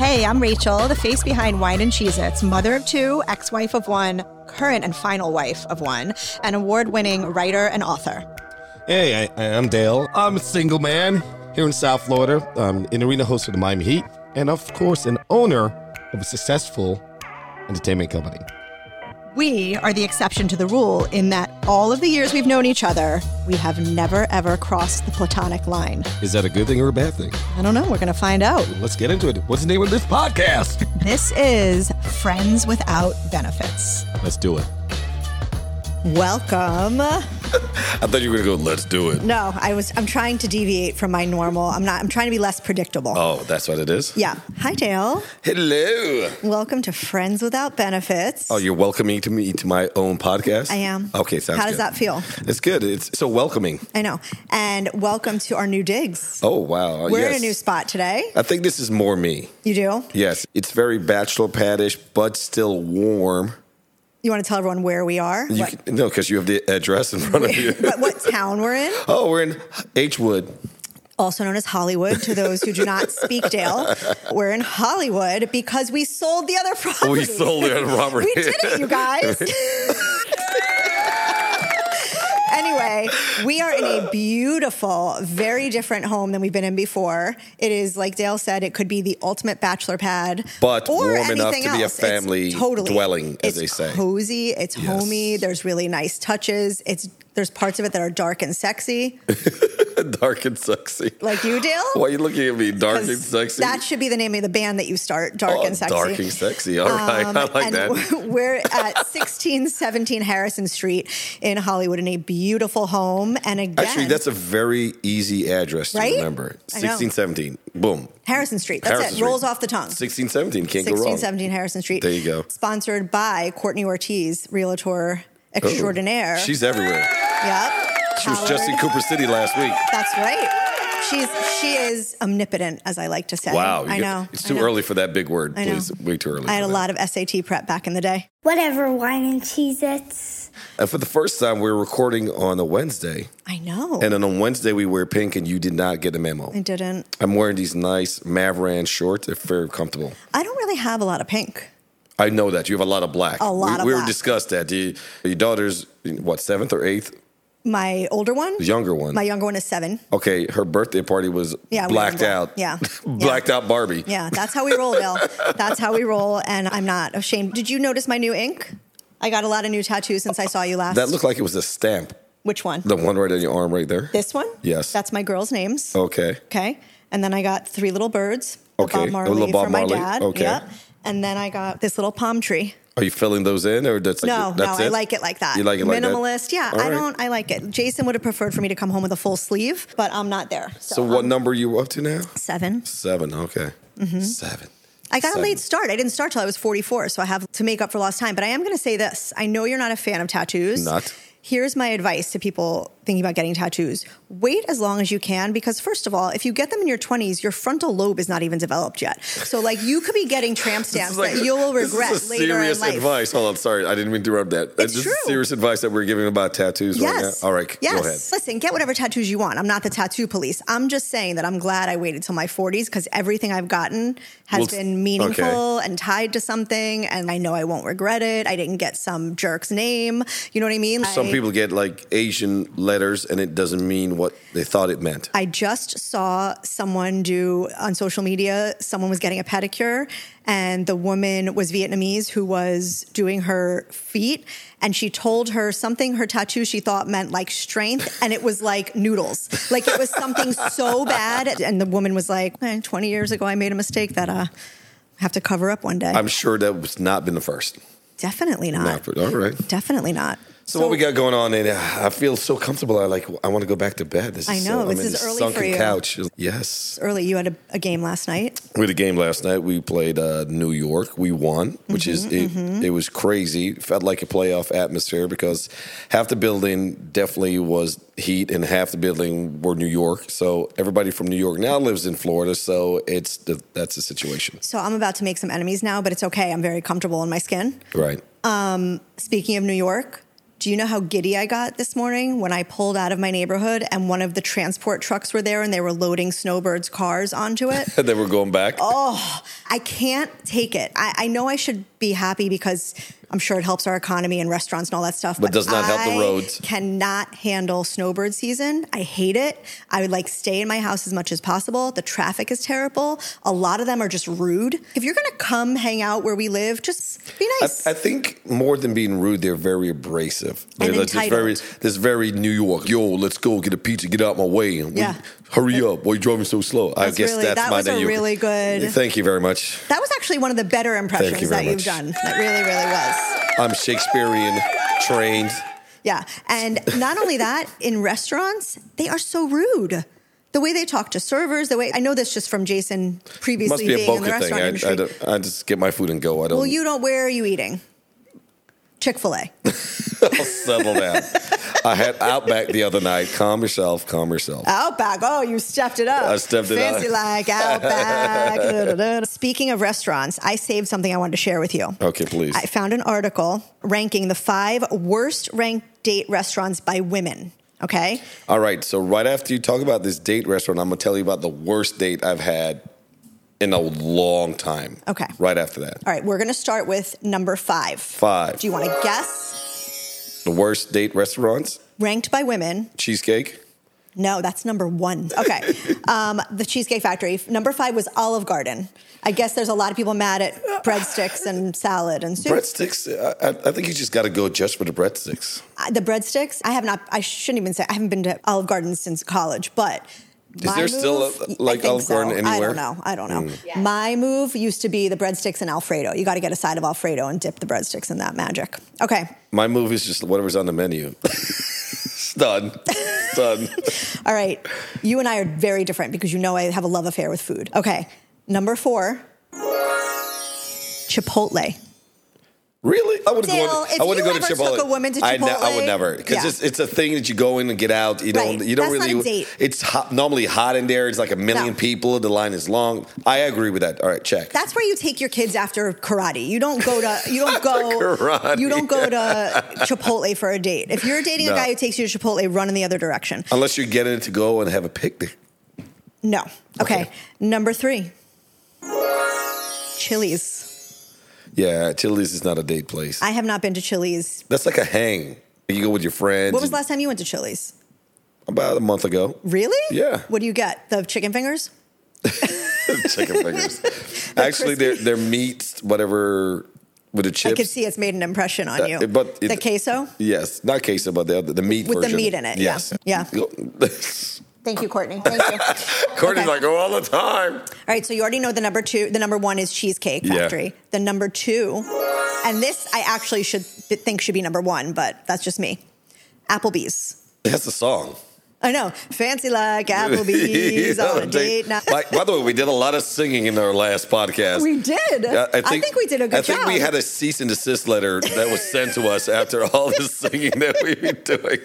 Hey, I'm Rachel, the face behind Wine and Cheez-Its, mother of two, ex-wife of one, current and final wife of one, and award-winning writer and author. Hey, I'm Dale. I'm a single man here in South Florida. I'm an arena host for the Miami Heat, and of course, an owner of a successful entertainment company. We are the exception to the rule in that all of the years we've known each other, we have never, ever crossed the platonic line. Is that a good thing or a bad thing? I don't know. We're going to find out. Let's get into it. What's the name of this podcast? This is Friends Without Benefits. Let's do it. Welcome. I thought you were going to go, let's do it. No, I'm trying to deviate from my normal. I'm trying to be less predictable. Oh, that's what it is? Yeah. Hi, Dale. Hello. Welcome to Friends Without Benefits. Oh, you're welcoming me to my own podcast? I am. Okay, sounds good. How does that feel? It's good. It's so welcoming. I know. And welcome to our new digs. Oh, wow. We're in a new spot today. I think this is more me. You do? Yes. It's very bachelor pad-ish, but still warm. You want to tell everyone where we are? No, because you have the address in front of you. What town we're in? Oh, we're in H-Wood. Also known as Hollywood, to those who do not speak Dale. We're in Hollywood because we sold the other property. We sold the other property. We did it, you guys. Anyway, we are in a beautiful, very different home than we've been in before. It is, like Dale said, it could be the ultimate bachelor pad. But or warm enough to else. be a family dwelling, as they say. It's cozy, it's homey, there's really nice touches. There's parts of it that are dark and sexy. Dark and sexy. Like you, Dale? Why are you looking at me? Dark and sexy? That should be the name of the band that you start, Dark and Sexy. Dark and Sexy. All right. I like that. We're at 1617 Harrison Street in Hollywood in a beautiful home. And again... Actually, that's a very easy address to remember. 1617. Boom. Harrison Street. That's it. Rolls off the tongue. 1617. Can't go wrong. 1617 Harrison Street. There you go. Sponsored by Courtney Ortiz, Realtor Extraordinaire. She's everywhere. Yep. She was just in Cooper City last week. That's right. She is omnipotent, as I like to say. Wow. I know. It's too early for that big word, please. Way too early. I had a lot of SAT prep back in the day. Whatever, Wine and Cheez-Its. And for the first time, we're recording on a Wednesday. I know. And then on Wednesday, we wear pink, and you did not get a memo. I didn't. I'm wearing these nice Mavran shorts. They're very comfortable. I don't really have a lot of pink. I know that. You have a lot of black. A lot of black. We were discussed that. Your daughter's, what, 7th or 8th? My older one? The younger one. My younger one is 7. Okay, her birthday party was blacked out. Yeah. Blacked out Barbie. Yeah, that's how we roll, Bill. That's how we roll, and I'm not ashamed. Did you notice my new ink? I got a lot of new tattoos since I saw you last. That looked like it was a stamp. Which one? The one right on your arm right there? This one? Yes. That's my girls' names. Okay. Okay. And then I got 3 little birds. Okay. Bob Marley Bob for my Marley. dad. Okay. Yep. And then I got this little palm tree. Are you filling those in, or that's No, I like it like that. You like it like that? Minimalist, yeah. I like it. Jason would have preferred for me to come home with a full sleeve, but I'm not there. So what number are you up to now? 7. 7, okay. 7. I got a late start. I didn't start till I was 44, so I have to make up for lost time. But I am going to say this. I know you're not a fan of tattoos. Not. Here's my advice to people thinking about getting tattoos. Wait as long as you can, because first of all, if you get them in your 20s, your frontal lobe is not even developed yet. So like you could be getting tramp stamps that you will regret this is later in life. serious advice. Hold on, sorry. I didn't mean to interrupt that. It's this true. is serious advice that we're giving about tattoos right now. All right, yes. Go ahead. Listen, get whatever tattoos you want. I'm not the tattoo police. I'm just saying that I'm glad I waited till my 40s because everything I've gotten has been meaningful and tied to something, and I know I won't regret it. I didn't get some jerk's name. You know what I mean? Some people get like Asian letters and it doesn't mean what they thought it meant. I just saw someone do on social media, someone was getting a pedicure and the woman was Vietnamese who was doing her feet, and she told her something, her tattoo she thought meant like strength, and it was like noodles. Like it was something so bad. And the woman was like, 20 years ago I made a mistake that I have to cover up one day. I'm sure that was not been the first. Definitely not. All right. Definitely not. So what we got going on, and I feel so comfortable. I want to go back to bed. This I know. This is early for you. Sunken couch. Yes. It's early. You had a game last night. We had a game last night. We played New York. We won, which it was crazy. Felt like a playoff atmosphere because half the building definitely was Heat and half the building were New York. So everybody from New York now lives in Florida. So that's the situation. So I'm about to make some enemies now, but it's okay. I'm very comfortable in my skin. Right. Speaking of New York, Do you know how giddy I got this morning when I pulled out of my neighborhood and one of the transport trucks were there and they were loading Snowbird's cars onto it? They were going back. Oh, I can't take it. I know I should be happy because I'm sure it helps our economy and restaurants and all that stuff. But does not help the roads. I cannot handle snowbird season. I hate it. I would like stay in my house as much as possible. The traffic is terrible. A lot of them are just rude. If you're going to come hang out where we live, just be nice. I think more than being rude, they're very abrasive. And They're entitled. this very New York. Yo, let's go get a pizza. Get out my way. Hurry up. Why are you driving so slow? I guess that's that my was a really good. Thank you very much. That was actually one of the better impressions that you've done. That really, really was. I'm Shakespearean trained. Yeah. And not only that, in restaurants, they are so rude. The way they talk to servers, I know this just from Jason previously being in the restaurant industry. I just get my food and go. I don't. Well, where are you eating? Chick-fil-A. I'll settle down. I had Outback the other night. Calm yourself. Outback. Oh, you stepped it up. I stepped it up. Fancy like Outback. Speaking of restaurants, I saved something I wanted to share with you. Okay, please. I found an article ranking the 5 worst ranked date restaurants by women. Okay? All right. So right after you talk about this date restaurant, I'm going to tell you about the worst date I've had in a long time. Okay. Right after that. All right. We're going to start with number 5. 5. Do you want to guess? The worst date restaurants? Ranked by women. Cheesecake? No, that's number 1. Okay. The Cheesecake Factory. Number 5 was Olive Garden. I guess there's a lot of people mad at breadsticks and salad and soup. Breadsticks? I think you just got to go just for the breadsticks. The breadsticks? I shouldn't even say, I haven't been to Olive Garden since college, but is there still Olive Garden anywhere? I don't know. Yeah. My move used to be the breadsticks and Alfredo. You got to get a side of Alfredo and dip the breadsticks in that magic. Okay. My move is just whatever's on the menu. It's done. All right. You and I are very different because you know I have a love affair with food. Okay. Number 4, Chipotle. Really? I wouldn't Dale, go. if I wouldn't you go to ever Chipotle. took a woman to Chipotle, I would never, because it's a thing that you go in and get out. You don't. Right. You don't That's really. not a date. It's normally hot in there. It's like a million people. The line is long. I agree with that. All right, check. That's where you take your kids after karate. You don't go to. You don't go. Karate. You don't go to Chipotle for a date. If you're dating a guy who takes you to Chipotle, run in the other direction. Unless you're getting it to go and have a picnic. No. Okay. Number 3, Chili's. Yeah, Chili's is not a date place. I have not been to Chili's. That's like a hang. You go with your friends. What was the last time you went to Chili's? About a month ago. Really? Yeah. What do you get? The chicken fingers? Chicken fingers. Actually, they're meats, whatever, with the chips. I could see it's made an impression on you. But the queso? Yes, not queso, but the meat with version. the meat in it. Yes. Yeah. Thank you, Courtney. Thank you. Courtney's like, all the time. All right, so you already know the number 2. The number 1 is Cheesecake Factory. Yeah. The number 2, and this I actually think should be number 1, but that's just me. Applebee's. That's the song. I know. Fancy like Applebee's on a date night. By the way, we did a lot of singing in our last podcast. We did. I think we did a good job. I think we had a cease and desist letter that was sent to us after all the singing that we've been doing.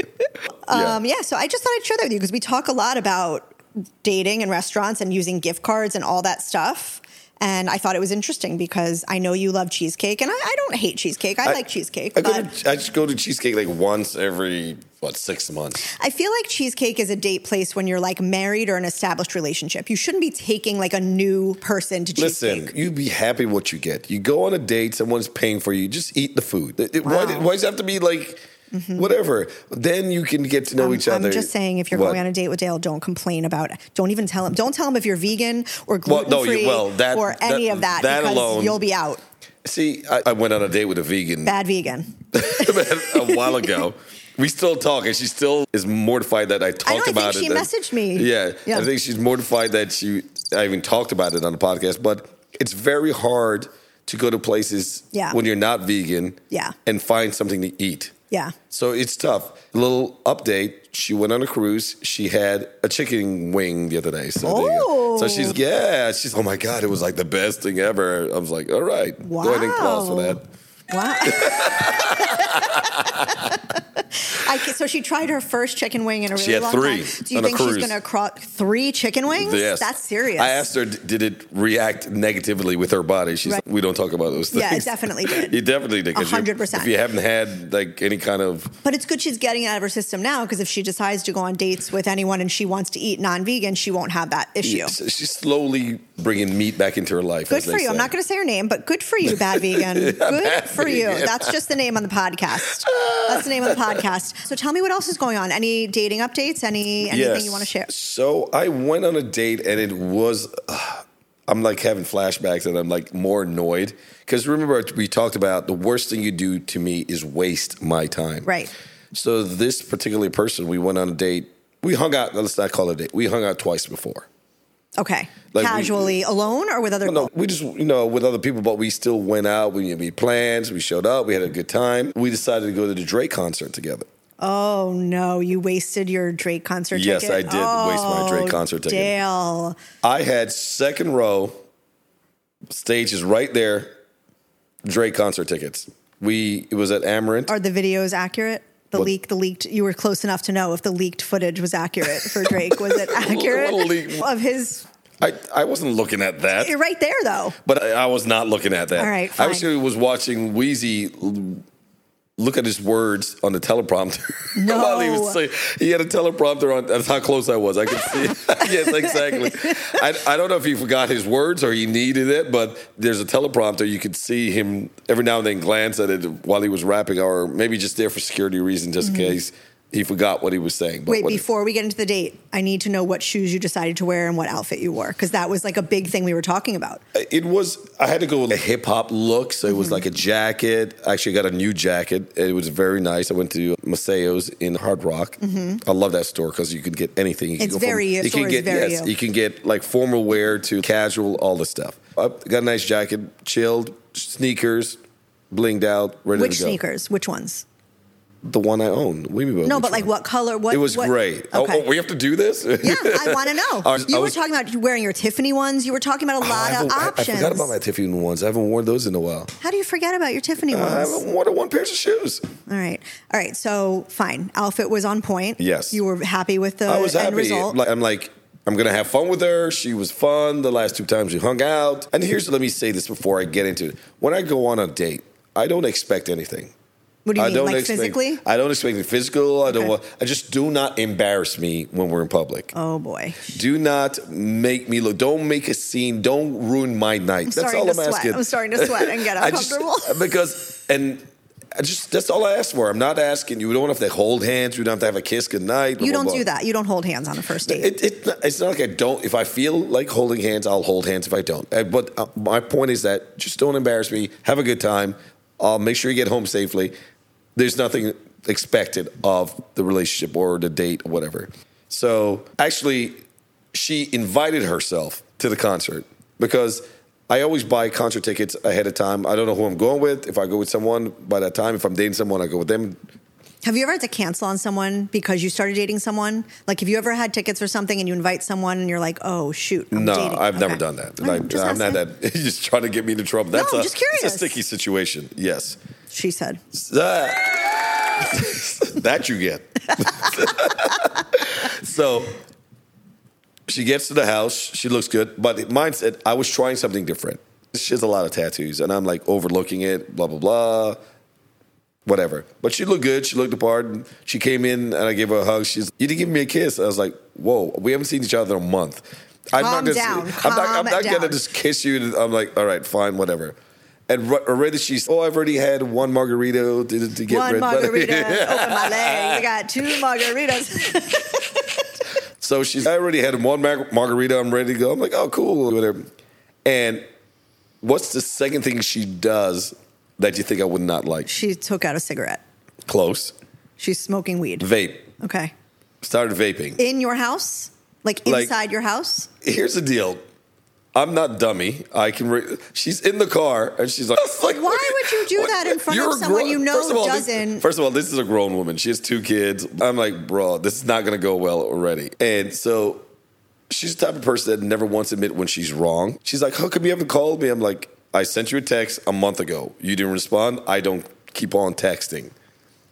So I just thought I'd share that with you because we talk a lot about dating and restaurants and using gift cards and all that stuff. And I thought it was interesting because I know you love cheesecake, and I don't hate cheesecake. I like cheesecake. I just go to cheesecake like once every, 6 months. I feel like cheesecake is a date place when you're like married or an established relationship. You shouldn't be taking like a new person to cheesecake. Listen, you be happy with what you get. You go on a date, someone's paying for you, just eat the food. Why does it have to be like... Mm-hmm. Whatever. Then you can get to know each other. I'm just saying, if you're going on a date with Dale, don't complain about it. Don't even tell him. Don't tell him if you're vegan or gluten-free or any of that because alone, you'll be out. See, I went on a date with a vegan. Bad vegan. A while ago. We still talk, and she still is mortified that I talked about it. I think she messaged me. Yeah, I think she's mortified that I even talked about it on the podcast. But it's very hard to go to places when you're not vegan and find something to eat. Yeah. So it's tough. A little update. She went on a cruise. She had a chicken wing the other day. So she's, oh my God, it was like the best thing ever. I was like, all right. Wow. Go ahead and applause for that. Wow. So she tried her first chicken wing in a really She had long 3 time. Do you on a think she's cruise. going to 3 chicken wings? Yes. That's serious. I asked her, did it react negatively with her body? She's like, we don't talk about those things. Yeah, it definitely did. It definitely did. 100%. If you haven't had like any kind of... But it's good she's getting it out of her system now, because if she decides to go on dates with anyone and she wants to eat non-vegan, she won't have that issue. Yeah, she's slowly bringing meat back into her life. Good for you. I'm not going to say her name, but good for you, Bad Vegan. Good for you. That's just the name on the podcast. That's the name of the podcast. So tell me what else is going on. Any dating updates? Anything you want to share? So I went on a date and it was... I'm like having flashbacks and I'm like more annoyed. Because remember, we talked about the worst thing you do to me is waste my time. Right. So this particular person, we went on a date. We hung out. Let's not call it a date. We hung out twice before. Okay. Like casually, alone or with other people? No, we just, with other people, but we still went out. We made plans. We showed up. We had a good time. We decided to go to the Drake concert together. Oh, no. You wasted your Drake concert ticket? Yes, I did waste my Drake concert ticket. Dale. I had second row. Stage is right there. Drake concert tickets. It was at Amarant. Are the videos accurate? The leaked, you were close enough to know if the leaked footage was accurate for Drake. Was it accurate of his? I wasn't looking at that. You're right there, though. But I was not looking at that. All right, I fine. actually was watching Wheezy look at his words on the teleprompter. No. While he was saying, he had a teleprompter on. That's how close I was. I could see it. Yes, exactly. I don't know if he forgot his words or he needed it, but there's a teleprompter. You could see him every now and then glance at it while he was rapping, or maybe just there for security reasons, just in case he forgot what he was saying. But Wait, before we get into the date, I need to know what shoes you decided to wear and what outfit you wore, because that was like a big thing we were talking about. I had to go with a hip hop look, so it was like a jacket. I actually got a new jacket. It was very nice. I went to Maceo's in Hard Rock. I love that store because you could get anything. You It's very you. You can get like formal wear to casual, all the stuff. I got a nice jacket, chilled, sneakers, blinged out, ready Which to go. sneakers? Which ones? The one I own. What do you mean? No, but like what color? It was gray. Okay. Oh, we have to do this? Yeah, I want to know. You were talking about wearing your Tiffany ones. You were talking about a lot of options. I forgot about my Tiffany ones. I haven't worn those in a while. How do you forget about your Tiffany ones? I haven't worn one pair of shoes. All right. So fine. Outfit was on point. Yes. You were happy with the I was end happy. result. I'm going to have fun with her. She was fun the last 2 times we hung out. And let me say this before I get into it. When I go on a date, I don't expect anything. What do you mean, like physically? I don't expect it physical. I just do not embarrass me when we're in public. Oh, boy. Do not make me look. Don't make a scene. Don't ruin my night. That's all I'm asking. I'm starting to sweat and get uncomfortable. That's all I ask for. I'm not asking you. We don't have to hold hands. We don't have to have a kiss goodnight. You don't do that. You don't hold hands on a first date. It's not like I don't. If I feel like holding hands, I'll hold hands if I don't. But my point is that just don't embarrass me. Have a good time. I'll make sure you get home safely. There's nothing expected of the relationship or the date or whatever. So actually, she invited herself to the concert because I always buy concert tickets ahead of time. I don't know who I'm going with. If I go with someone by that time, if I'm dating someone, I go with them. Have you ever had to cancel on someone because you started dating someone? Like, have you ever had tickets for something and you invite someone and you're like, oh, shoot, I'm dating. I've never done that. I'm not that. You're just trying to get me into trouble. I'm just curious. It's a sticky situation. Yes. She said. That you get. So she gets to the house. She looks good. But mine said, I was trying something different. She has a lot of tattoos. And I'm like overlooking it, blah, blah, blah. Whatever. But she looked good. She looked the part. And she came in and I gave her a hug. You didn't give me a kiss. I was like, whoa, we haven't seen each other in a month. Calm down. I'm not going to just kiss you. I'm like, all right, fine, whatever. And already I've already had one margarita to get one rid. Margarita, open my legs. I got 2 margaritas. So I already had one margarita. I'm ready to go. I'm like, oh, cool, whatever. And what's the second thing she does that you think I would not like? She took out a cigarette. Close. She's smoking weed. Vape. Okay. Started vaping. In your house? Like inside your house? Here's the deal. I'm not dummy. She's in the car and she's like, why would you do that in front of someone you know doesn't? First of all, this is a grown woman. She has 2 kids. I'm like, bro, this is not going to go well already. And so she's the type of person that never wants to admit when she's wrong. She's like, how come you haven't called me? I'm like, I sent you a text a month ago. You didn't respond. I don't keep on texting.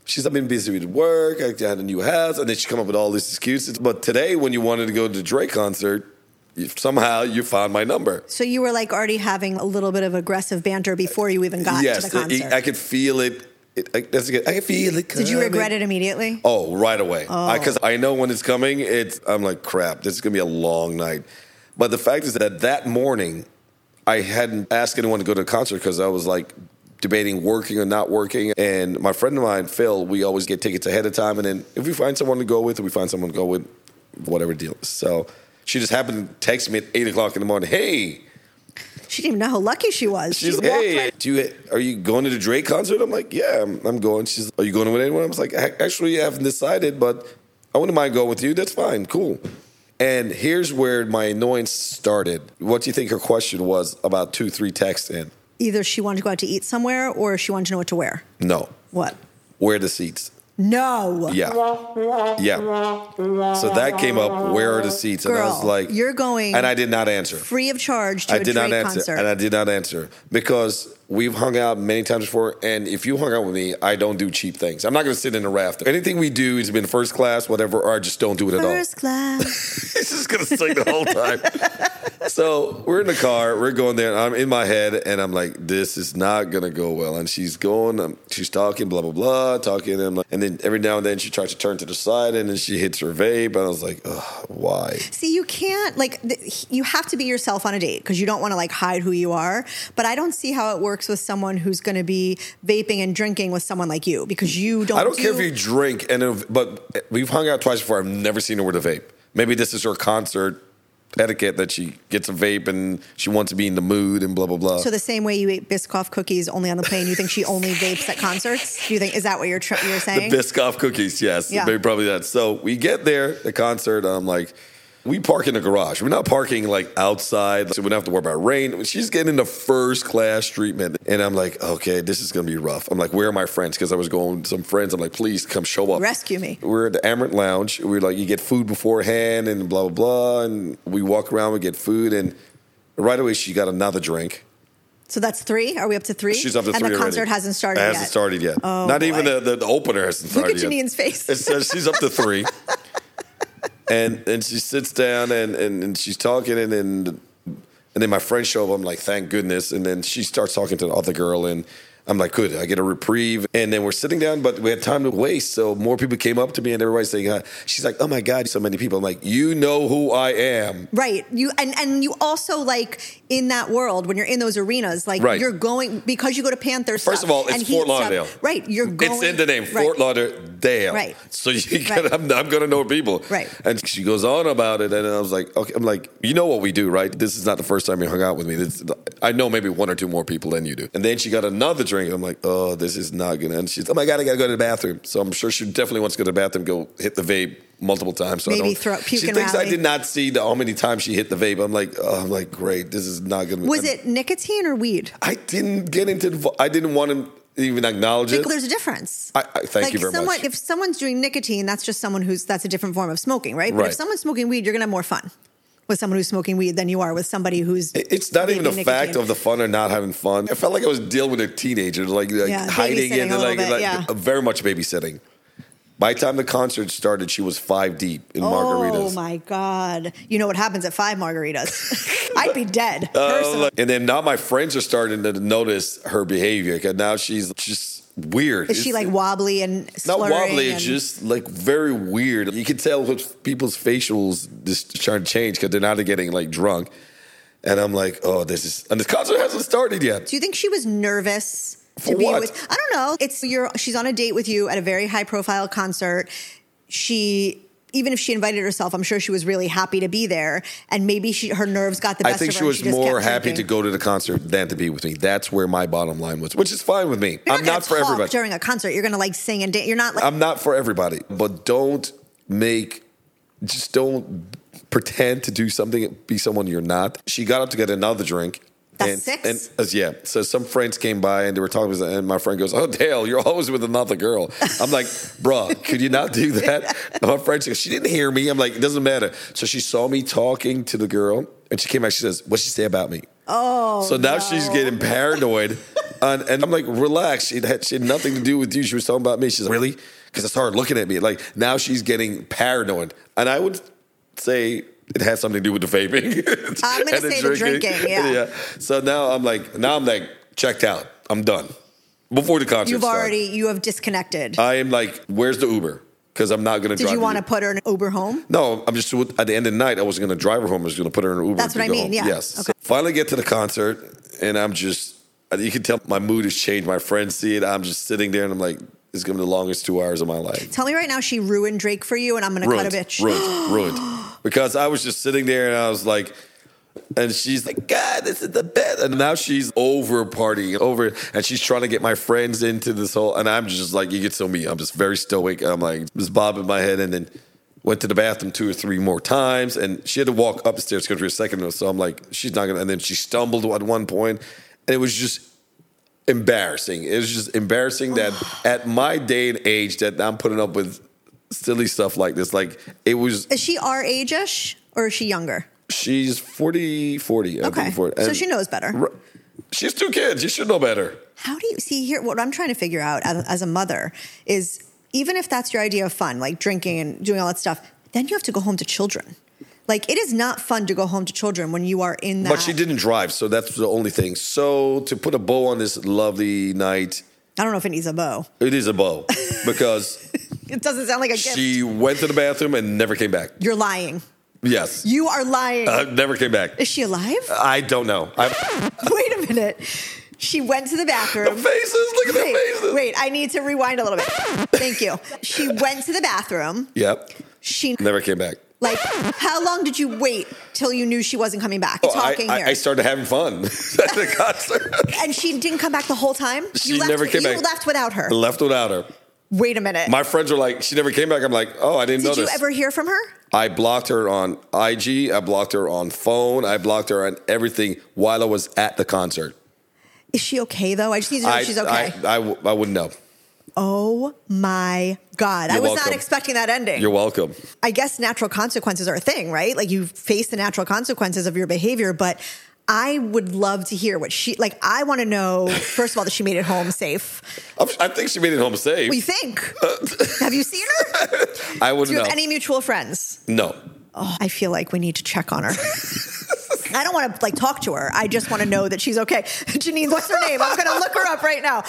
She's been busy with work. I had a new house. And then she come up with all these excuses. But today, when you wanted to go to the Drake concert, somehow you found my number. So you were like already having a little bit of aggressive banter before you even got to the concert. I could feel it. I could feel it coming. Did you regret it immediately? Oh, right away. Because I know when it's coming, I'm like, crap, this is going to be a long night. But the fact is that morning, I hadn't asked anyone to go to the concert because I was like debating working or not working. And my friend of mine, Phil, we always get tickets ahead of time. And then if we find someone to go with, whatever deal. So she just happened to text me at 8 o'clock in the morning. Hey. She didn't even know how lucky she was. She's like, hey, are you going to the Drake concert? I'm like, yeah, I'm going. She's like, are you going with anyone? I was like, actually, I haven't decided, but I wouldn't mind going with you. That's fine. Cool. And here's where my annoyance started. What do you think her question was about 2-3 texts in? Either she wanted to go out to eat somewhere or she wanted to know what to wear. No. What? Where are the seats? No. Yeah. So that came up, where are the seats? Girl, and I was like, you're going. And I did not answer. Free of charge to a Drake concert. And I did not answer because we've hung out many times before. And if you hung out with me, I don't do cheap things. I'm not going to sit in a rafter. Anything we do has been first class, whatever, or I just don't do it at all. First class. He's just going to sing the whole time. So we're in the car, we're going there, and I'm in my head, and I'm like, this is not going to go well. And she's going, she's talking, blah, blah, blah, talking, and then every now and then she tries to turn to the side, and then she hits her vape, and I was like, ugh, why? See, you can't, you have to be yourself on a date, because you don't want to, hide who you are, but I don't see how it works with someone who's going to be vaping and drinking with someone like you, because you don't I don't care if you drink, but we've hung out twice before, I've never seen her with a vape. Maybe this is her concert etiquette that she gets a vape and she wants to be in the mood and blah, blah, blah. So the same way you ate Biscoff cookies only on the plane, you think she only vapes at concerts? Do you think, is that what you're saying? The Biscoff cookies, yes. Yeah. Maybe probably that. So we get there, the concert, and I'm like, we park in the garage. We're not parking outside, so we don't have to worry about rain. She's getting the first class treatment. And I'm like, okay, this is going to be rough. I'm like, where are my friends? Because I was going with some friends. I'm like, please come show up. Rescue me. We're at the Amarant Lounge. We're like, you get food beforehand and blah, blah, blah. And we walk around, we get food. And right away, she got another drink. So that's 3? Are we up to 3? She's up to 3 And the concert already. Hasn't started yet. It hasn't started yet. Oh, not boy. even the opener hasn't started yet. Look at Janine's face. It says she's up to 3. And she sits down and she's talking and then my friends show up. I'm like, thank goodness. And then she starts talking to the other girl and I'm like, good, I get a reprieve. And then we're sitting down, but we had time to waste. So more people came up to me and everybody's saying hi. She's like, oh my God, so many people. I'm like, you know who I am. Right. And you also in that world, when you're in those arenas, right. You're going, because you go to Panthers. First of all, it's Fort Lauderdale. Right. You're going. It's in the name, Fort Lauderdale. Right. So I'm going to know people. Right. And she goes on about it. And I was like, okay, I'm like, you know what we do, right? This is not the first time you hung out with me. I know maybe 1 or 2 more people than you do. And then she got another drink. I'm like, oh, this is not good. And she's, oh my God, I got to go to the bathroom. So I'm sure she definitely wants to go to the bathroom, go hit the vape multiple times. So maybe puke she and thinks rally. I did not see how many times she hit the vape. I'm like, great. This is not going to be. Was it nicotine or weed? I didn't get into I didn't want to even acknowledge it. There's a difference. Thank you very much. If someone's doing nicotine, that's just someone that's a different form of smoking, right? But Right. if someone's smoking weed, you're going to have more fun with someone who's smoking weed than you are with somebody who's. It's not even the nicotine. fact of the fun or not having fun. I felt like I was dealing with a teenager, hiding and very much babysitting. By the time the concert started, she was 5 deep in margaritas. Oh my God! You know what happens at 5 margaritas? I'd be dead. Personally. And then now my friends are starting to notice her behavior because now she's just weird. Is she wobbly and slurring? Not wobbly, it's just very weird. You can tell with people's facials just trying to change because they're not getting drunk. And I'm like, oh, and this concert hasn't started yet. Do you think she was nervous to be with? I don't know. She's on a date with you at a very high profile concert. Even if she invited herself, I'm sure she was really happy to be there. And maybe her nerves got the best of her. I think she was more happy to go to the concert than to be with me. That's where my bottom line was, which is fine with me. I'm not for everybody. During a concert, you're going to sing and dance. You're not I'm not for everybody, but don't pretend to do something, be someone you're not. She got up to get another drink. That's 6? Yeah. So some friends came by and they were talking, and my friend goes, oh, Dale, you're always with another girl. I'm like, bruh, could you not do that? And my friend goes, she didn't hear me. I'm like, it doesn't matter. So she saw me talking to the girl, and she came back, she says, what'd she say about me? Oh, so now she's getting paranoid. And I'm like, relax. She had nothing to do with you. She was talking about me. She's like, really? Because I started looking at me. Like, now she's getting paranoid. And I would say it has something to do with the vaping. I'm going to say the drinking, yeah. So now I'm like, checked out. I'm done. Before the concert You have disconnected. I am like, where's the Uber? Because I'm not going to drive. Did you want to put her in an Uber home? No, I'm just, at the end of the night, I wasn't going to drive her home. I was going to put her in an Uber. That's what I mean, home. yeah. Yes. Okay. So finally get to the concert, and I'm just, you can tell my mood has changed. My friends see it. I'm just sitting there, and I'm like, this is going to be the longest 2 hours of my life. Tell me right now she ruined Drake for you, and I'm going to cut a bitch. Ruined. Because I was just sitting there, and I was like, and she's like, God, this is the best. And now she's over partying, and she's trying to get my friends into this whole, and I'm just like, you get so me. I'm just very stoic. I'm like, just bobbing my head, and then went to the bathroom 2 or 3 more times, and she had to walk up the stairs because we were second. So I'm like, she's not going to, and then she stumbled at one point, and it was just embarrassing. It was just embarrassing that at my day and age that I'm putting up with silly stuff like this. Like, it was. Is she our age-ish, or is she younger? She's 40. Okay. 40. So she knows better. She has 2 kids. You should know better. How do you see here? What I'm trying to figure out as a mother is, even if that's your idea of fun, like drinking and doing all that stuff, then you have to go home to children. Like, it is not fun to go home to children when you are in that. But she didn't drive, so that's the only thing. So to put a bow on this lovely night. I don't know if it needs a bow. It is a bow because it doesn't sound like a gift. She went to the bathroom and never came back. You're lying. Yes. You are lying. Never came back. Is she alive? I don't know. Wait a minute. She went to the bathroom. The faces. Look at the faces. Wait, I need to rewind a little bit. Thank you. She went to the bathroom. Yep. She never came back. Like, how long did you wait till you knew she wasn't coming back? I started having fun at the concert. And she didn't come back the whole time? She never came back. You left without her? Left without her. Wait a minute. My friends were like, she never came back. I'm like, oh, I didn't know this. Did you ever hear from her? I blocked her on IG. I blocked her on phone. I blocked her on everything while I was at the concert. Is she okay, though? I just need to know if she's okay. I wouldn't know. Oh, my God. I was not expecting that ending. You're welcome. I guess natural consequences are a thing, right? Like, you face the natural consequences of your behavior, but I would love to hear what she, like, I want to know, first of all, that she made it home safe. I think she made it home safe. What do you think? Have you seen her? I wouldn't know. Do you have any mutual friends? No. Oh, I feel like we need to check on her. I don't want to talk to her. I just want to know that she's okay. Janine, what's her name? I'm going to look her up right now.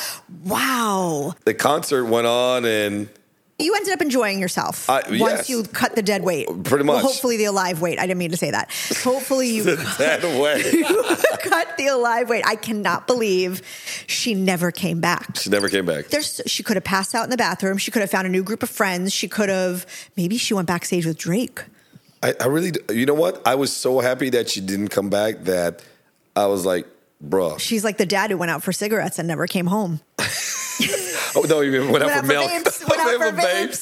Wow. The concert went on and you ended up enjoying yourself once you cut the dead weight. Pretty much. Well, hopefully the alive weight. I didn't mean to say that. Hopefully you dead weight. You cut the alive weight. I cannot believe she never came back. She never came back. She could have passed out in the bathroom. She could have found a new group of friends. Maybe she went backstage with Drake. I really, you know what? I was so happy that she didn't come back that I was like, bruh. She's like the dad who went out for cigarettes and never came home. Oh, no, you went out for milk. Went out for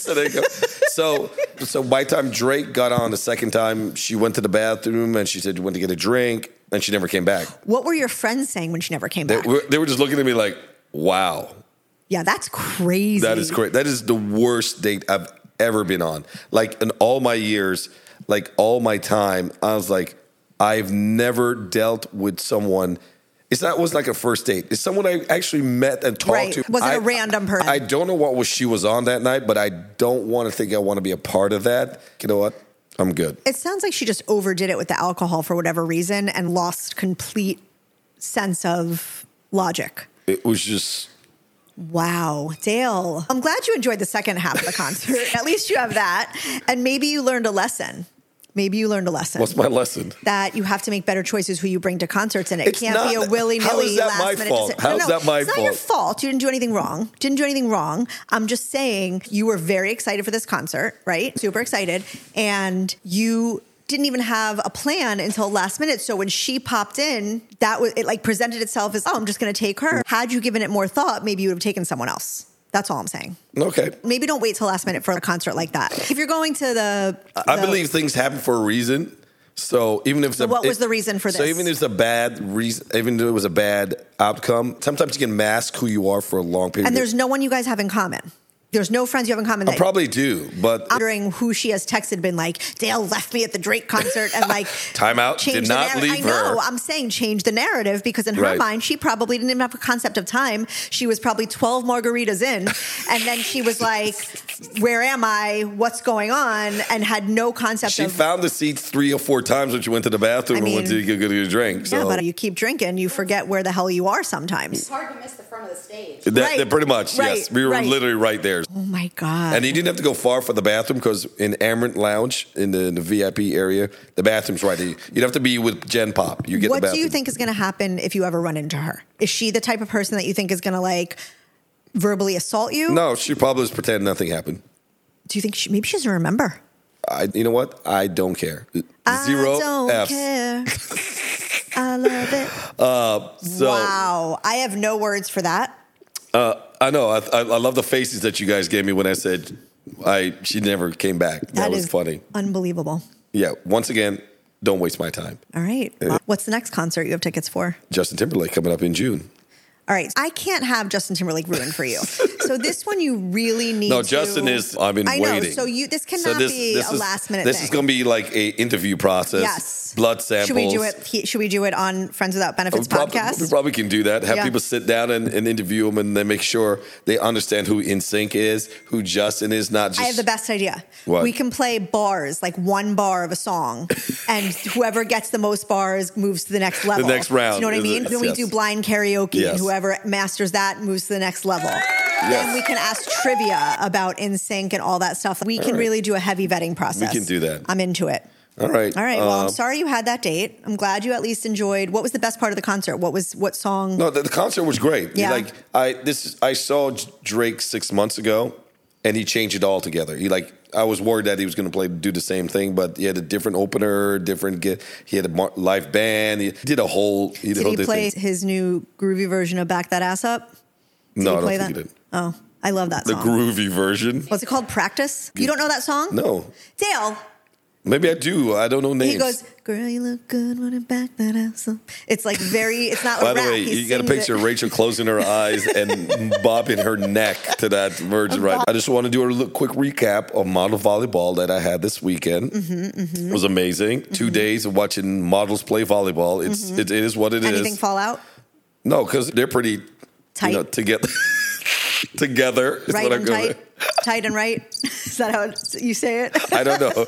vapes. So by the time Drake got on the second time, she went to the bathroom and she said she went to get a drink and she never came back. What were your friends saying when she never came back? They were just looking at me like, wow. Yeah, that's crazy. That is crazy. That is the worst date I've ever been on. Like, in all my years, like all my time, I was like, I've never dealt with someone. It wasn't like a first date. It's someone I actually met and talked to. Was it a random person? I don't know what she was on that night, but I don't want to think I want to be a part of that. You know what? I'm good. It sounds like she just overdid it with the alcohol for whatever reason and lost complete sense of logic. It was just... Wow. Dale, I'm glad you enjoyed the second half of the concert. At least you have that. And maybe you learned a lesson. What's my lesson? That you have to make better choices who you bring to concerts, and it can't be a willy-nilly last-minute decision. How is that my fault? It's not your fault. You didn't do anything wrong. I'm just saying you were very excited for this concert, right? Super excited. And you didn't even have a plan until last minute. So when she popped in, it presented itself as, I'm just going to take her. Had you given it more thought, maybe you would have taken someone else. That's all I'm saying. Okay. Maybe don't wait till last minute for a concert like that. If you're going to I believe things happen for a reason. So even if what was the reason for this? So even if it's a bad reason, even though it was a bad outcome, sometimes you can mask who you are for a long period. And there's no one you guys have in common. There's no friends you have in common. I probably do, but I'm wondering who she has texted, been like, Dale left me at the Drake concert, and like, time out, did not leave her. I know, I'm saying change the narrative, because in her mind, she probably didn't even have a concept of time. She was probably 12 margaritas in, and then she was like, where am I? What's going on? And had no concept She found the seats 3 or 4 times when she went to the bathroom and went to get a drink. So. Yeah, but you keep drinking, you forget where the hell you are sometimes. It's hard to miss the front of the stage. That pretty much, yes. We were literally right there. Oh my God. And you didn't have to go far for the bathroom, because in Amarant Lounge, in the VIP area, the bathroom's right there. You'd have to be with Gen Pop. You get what the bathroom. do you think is going to happen if you ever run into her? Is she the type of person that you think is going to like verbally assault you? No, she probably was pretending nothing happened. Do you think maybe she doesn't remember? You know what? I don't care. 0 I don't Fs. care. I love it. Wow. I have no words for that. I know. I love the faces that you guys gave me when I said she never came back. That was funny. Unbelievable. Yeah. Once again, don't waste my time. All right. What's the next concert you have tickets for? Justin Timberlake coming up in June. All right. I can't have Justin Timberlake ruined for you. So this one you really need No, Justin is, I've been waiting. I know. So this cannot be a last minute thing. This is going to be like a interview process. Yes. Blood samples. Should we do it on Friends Without Benefits podcast? We probably can do that. Have people sit down and interview them, and then make sure they understand who NSYNC is, who Justin is, not just... I have the best idea. What? We can play bars, like one bar of a song, and whoever gets the most bars moves to the next level. The next round. Do you know what I mean? Then we do blind karaoke, and whoever masters that moves to the next level. Yes. And we can ask trivia about NSYNC and all that stuff. We can really do a heavy vetting process. We can do that. I'm into it. All right. Well, I'm sorry you had that date. I'm glad you at least enjoyed. What was the best part of the concert? What song? No, the concert was great. Yeah. I saw Drake 6 months ago, and he changed it all together. I was worried that he was going to do the same thing, but he had a different opener, he had a live band. He did a whole. Did he play his new groovy version of "Back That Ass Up"? No, I don't think he did. Oh, I love that song. The groovy version. What's it called? Practice? You don't know that song? No. Dale. Maybe I do. I don't know names. He goes, "Girl, you look good when you back that ass up." It's like it's not By a rap. By the way, you got to picture Rachel closing her eyes and bobbing her neck to that version, right? I just want to do a quick recap of model volleyball that I had this weekend. It was amazing. 2 days of watching models play volleyball. It is what it is. Anything fall out? No, because they're pretty tight together. Together is right what I'm and going. Tight and right. Is that how you say it? I don't know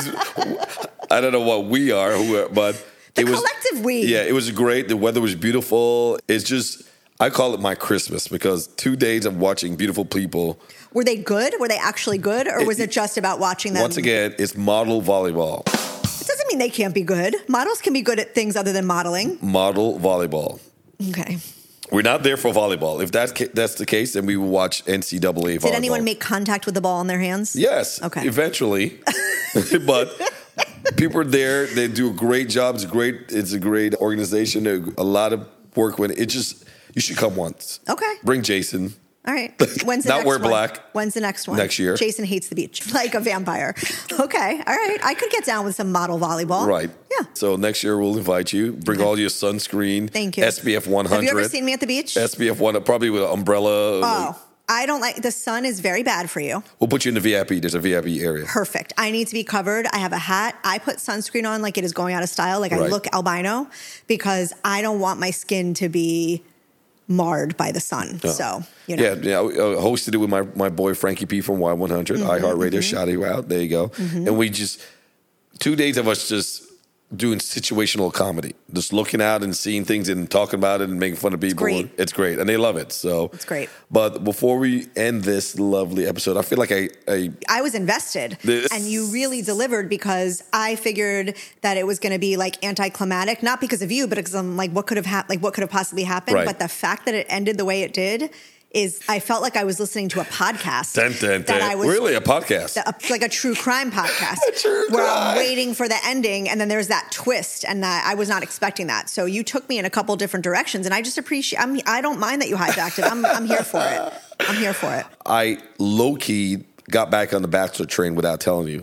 I don't know what we are, but it was collective we. Yeah, it was great. The weather was beautiful. It's just, I call it my Christmas, because 2 days of watching beautiful people. Were they good? Were they actually good, or was it just about watching them? Once again, it's model volleyball. It doesn't mean they can't be good. Models can be good at things other than modeling. Model volleyball. Okay. We're not there for volleyball. If that's the case, then we will watch NCAA volleyball. Did anyone make contact with the ball in their hands? Yes. Okay. Eventually. But people are there. They do a great job. It's a great organization. A lot of work when you should come once. Okay. Bring Jason. All right. When's the Not next wear one? black. When's the next one? Next year. Jason hates the beach like a vampire. Okay. All right. I could get down with some model volleyball. Right. Yeah. So next year we'll invite you. Bring all your sunscreen. Thank you. SPF 100. Have you ever seen me at the beach? SPF 100, probably with an umbrella. Oh. I don't like, the sun is very bad for you. We'll put you in the VIP. There's a VIP area. Perfect. I need to be covered. I have a hat. I put sunscreen on like it is going out of style. Like I look albino, because I don't want my skin to be marred by the sun. Oh. So, you know. Yeah. I hosted it with my boy Frankie P from Y100. iHeartRadio, shout you out. There you go. And we just, 2 days of us just doing situational comedy, just looking out and seeing things and talking about it and making fun of people. It's great. And they love it. So it's great. But before we end this lovely episode, I feel like I was invested and you really delivered, because I figured that it was going to be like anticlimactic, not because of you, but because I'm like, what could have possibly happened? Right. But the fact that it ended the way it did is, I felt like I was listening to a podcast. That I was, really a podcast? Like a true crime podcast. Where I'm waiting for the ending, and then there's that twist, and I was not expecting that. So you took me in a couple different directions, and I just appreciate, I don't mind that you hijacked it. I'm here for it. I'm here for it. I low-key got back on the Bachelor train without telling you.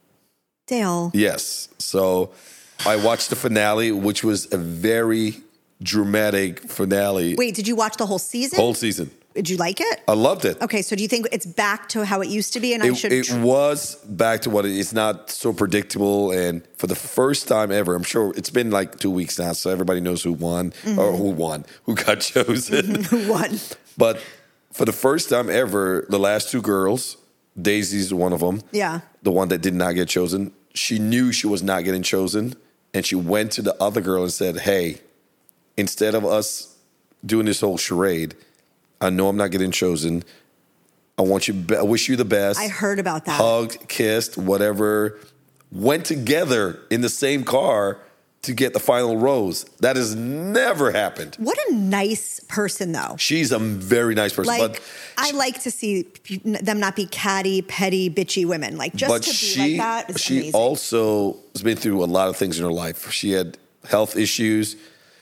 Dale. Yes. So I watched the finale, which was a very dramatic finale. Wait, did you watch the whole season? Whole season. Did you like it? I loved it. Okay, so do you think it's back to how it used to be? And It was back to what it's not so predictable. And for the first time ever, I'm sure it's been like 2 weeks now, so everybody knows who won or who got chosen. Who won? But for the first time ever, the last two girls, Daisy's one of them. Yeah. The one that did not get chosen. She knew she was not getting chosen. And she went to the other girl and said, hey, instead of us doing this whole charade, I know I'm not getting chosen. I wish you the best. I heard about that. Hugged, kissed, whatever. Went together in the same car to get the final rose. That has never happened. What a nice person, though. She's a very nice person. Like, I like to see them not be catty, petty, bitchy women. Like, just to be like that is she amazing. also has been through a lot of things in her life. She had health issues.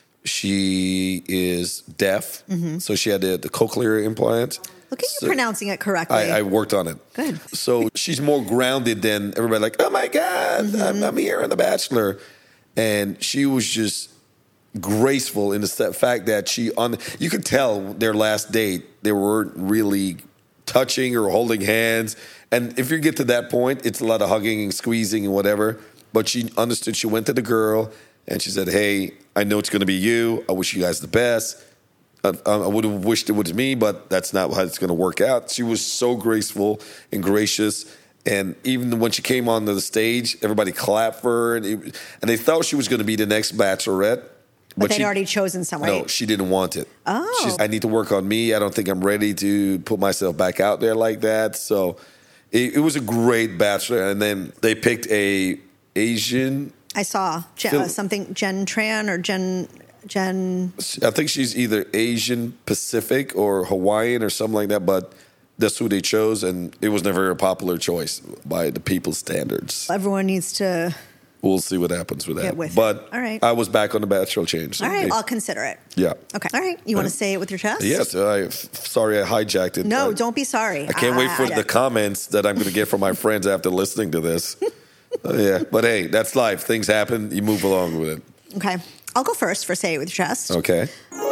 She is deaf, so she had the cochlear implant. Look at you pronouncing it correctly. I worked on it. Good. So she's more grounded than everybody. Like, oh my God, I'm here on The Bachelor, and she was just graceful in the fact that you could tell their last date they weren't really touching or holding hands. And if you get to that point, it's a lot of hugging and squeezing and whatever. But she understood. She went to the girl and she said, hey, I know it's going to be you. I wish you guys the best. I would have wished it was me, but that's not how it's going to work out. She was so graceful and gracious. And even when she came onto the stage, everybody clapped for her. And they thought she was going to be the next Bachelorette. But they'd already chosen someone. No, she didn't want it. Oh. I need to work on me. I don't think I'm ready to put myself back out there like that. So it was a great Bachelor. And then they picked a Asian. I saw something, Jen Tran or Jen. I think she's either Asian Pacific or Hawaiian or something like that. But that's who they chose. And it was never a popular choice by the people's standards. Everyone needs to... We'll see what happens with that. But all right. I was back on the Bachelor change. So all right, I'll consider it. Yeah. Okay. All right. You want to say it with your chest? Yes. Sorry I hijacked it. No, don't be sorry. I can't wait for the comments that I'm going to get from my friends after listening to this. Yeah. But hey, that's life. Things happen. You move along with it. Okay. I'll go first for say it with your chest. Okay.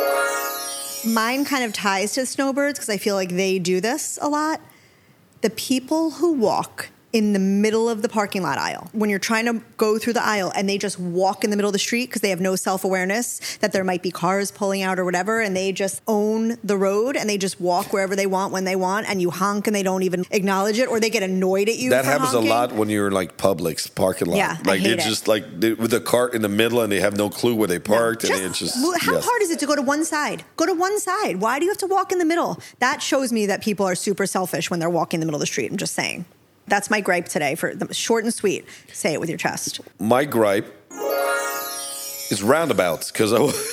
Mine kind of ties to snowbirds because I feel like they do this a lot. The people who walk in the middle of the parking lot aisle, when you're trying to go through the aisle and they just walk in the middle of the street because they have no self-awareness that there might be cars pulling out or whatever, and they just own the road and they just walk wherever they want when they want, and you honk and they don't even acknowledge it, or they get annoyed at you. That for happens honking. A lot when you're in like Publix parking lot. Yeah, like I hate they're just like with the cart in the middle and they have no clue where they parked. No, and it's just how hard is it to go to one side? Go to one side. Why do you have to walk in the middle? That shows me that people are super selfish when they're walking in the middle of the street. I'm just saying. That's my gripe today. For the short and sweet. Say it with your chest. My gripe is roundabouts, because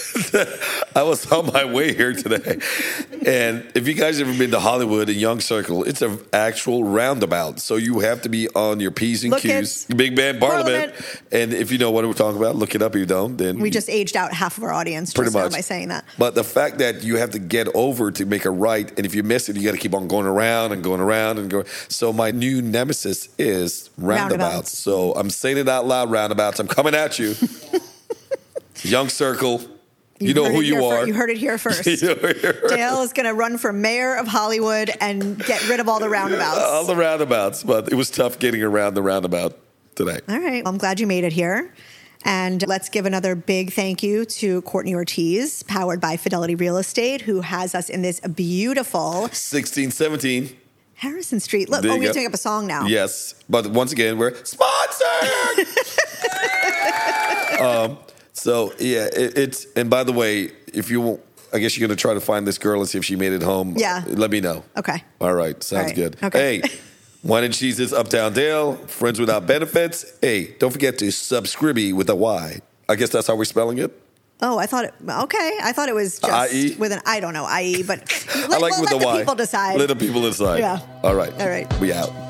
I was on my way here today. And if you guys ever been to Hollywood and Young Circle, it's an actual roundabout. So you have to be on your P's and Q's. Big Man Parliament. And if you know what we're talking about, look it up. If you don't, then... We just aged out half of our audience pretty much by saying that. But the fact that you have to get over to make a right, and if you miss it, you got to keep on going around and going around and going. So my new nemesis is roundabouts. So I'm saying it out loud, roundabouts. I'm coming at you. Young Circle, you know who you are. You heard it here first. Dale is going to run for mayor of Hollywood and get rid of all the roundabouts. All the roundabouts, but it was tough getting around the roundabout today. All right. Well, I'm glad you made it here. And let's give another big thank you to Courtney Ortiz, powered by Fidelity Real Estate, who has us in this beautiful 1617 Harrison Street. Look, we have to make up a song now. Yes. But once again, we're sponsored. So, yeah, it's, and by the way, if you won't, I guess you're going to try to find this girl and see if she made it home. Yeah. Let me know. Okay. All right. Sounds good. Okay. Hey, Wine and Cheese is Uptown Dale, Friends Without Benefits. Hey, don't forget to subscribe with a Y. I guess that's how we're spelling it. Oh, I thought it was just I-E? with an, I don't know, I-E, but I like with let the Y. People decide. Let the people decide. Yeah. All right. All right. We out.